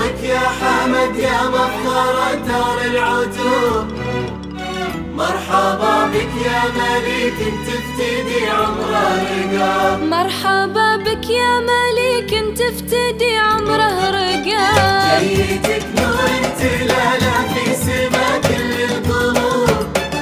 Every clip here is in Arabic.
قلبك يا حمد يا مفخر دار العتوب. مرحبا بك يا مليك تفتدي عمره رقاب. مرحبا بك يا مليك تفتدي عمره رقاب. جيتك نور تلالا في سما كل القلوب.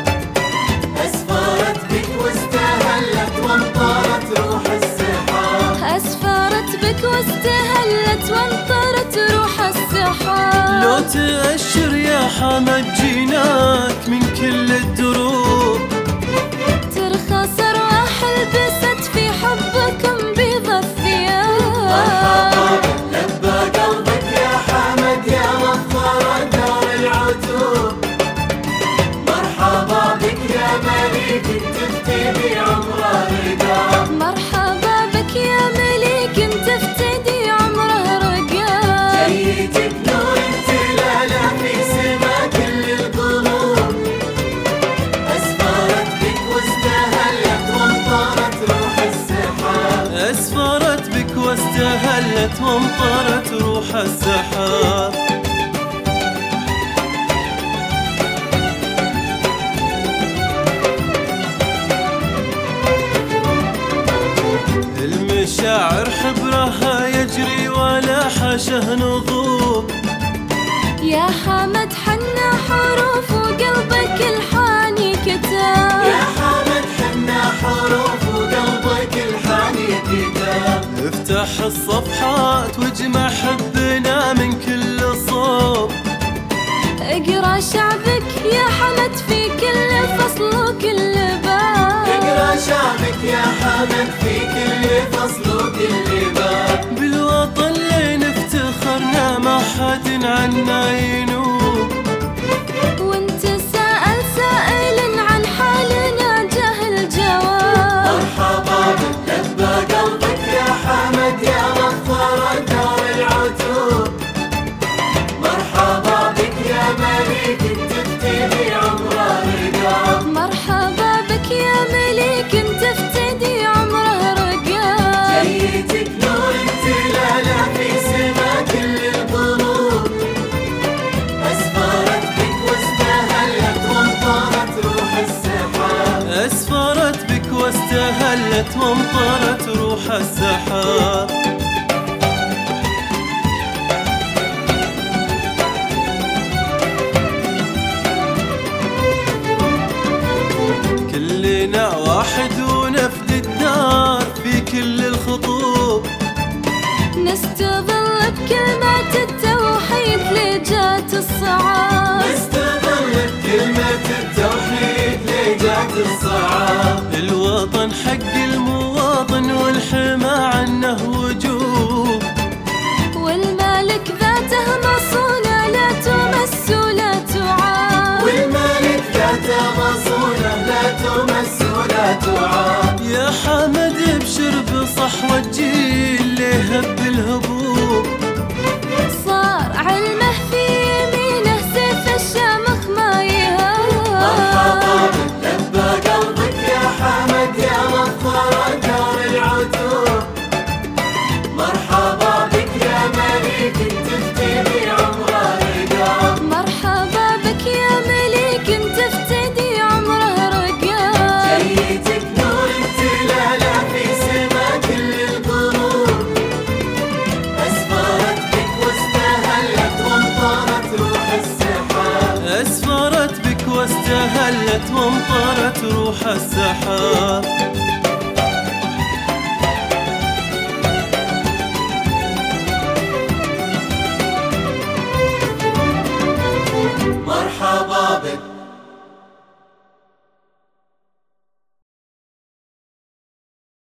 أسفرت بك واستهلت وانطرت روح السحاب. أسفرت بك واستهلت وانطرت روح السحاب. لو تأشر يا حمد جيناك من كل الدروب. ترخص أرواح لبست في حبكم بيض الثياب. مرحبا لبى قلبك يا حمد يا مفخر دار العتوب. مرحبا بك يا مليك تفتدي عمره رقاب. مرحبا بك يا مليك تفتدي عمره رقاب. جيتك نور تلالا في سما كل القلوب. أسفرت بك واستهلت وانطرت روح السحاب. أسفرت بك واستهلت وانطرت روح السحاب. المشاعر حبرها يجري ولا حشه نضوب. يا حمد حنا حروف وقلبك الحاني كتاب. يا حمد حنا حروف وقلبك الحاني كتاب. افتح الصفحات واجمع حبنا من كل صوب. اقرا شعبك يا حمد في كل فصل وكل باب. اقرا شعبك يا حمد في كل فصل وكل باب. بالوطن اللي نفتخرنا ما حد عنا ينوب. وانت سائل سائل عن حالنا جاهل جواب. مرحبا لبى قلبك يا حمد يا مفخر دار العتوب. مرحبا بك يا مليك تفتدي عمره رقاب. مرحبا بك يا مليك تفتدي عمره رقاب. جيتك نور تلالا في سما كل القلوب. أسفرت بك واستهلت وانطرت روح السحاب. أسفرت بك واستهلت وانطرت روح السحاب. كلنا واحد ونفد الدار في كل الخطوب. نستظل بكلمات التوحيد لجات الصعاب. نستظل بكلمة التوحيد لجات الصعاب. الوطن حق المواطن والحمى عنه وجوب. والمالك ذاته مصونة لا تمس ولا تعاب. والمالك ذاته مصونة لا تمس ولا تعاب. يا حمد ابشر بصحوة جيل لهب الهبوب. صار علمه في يمينه سيف الشامخ ما يهاب. مرحبا لبى قلبك يا حمد يا مفخر دار العتوب. مرحبا بك يا مليك تفتدي عمره رقاب. مرحبا بك يا مليك تفتدي عمره رقاب. جيتك نور تلالا في سما كل القلوب. أسفرت بك واستهلت وانطرت روح السحاب. أسفرت بك واستهلت وانطرت روح السحاب.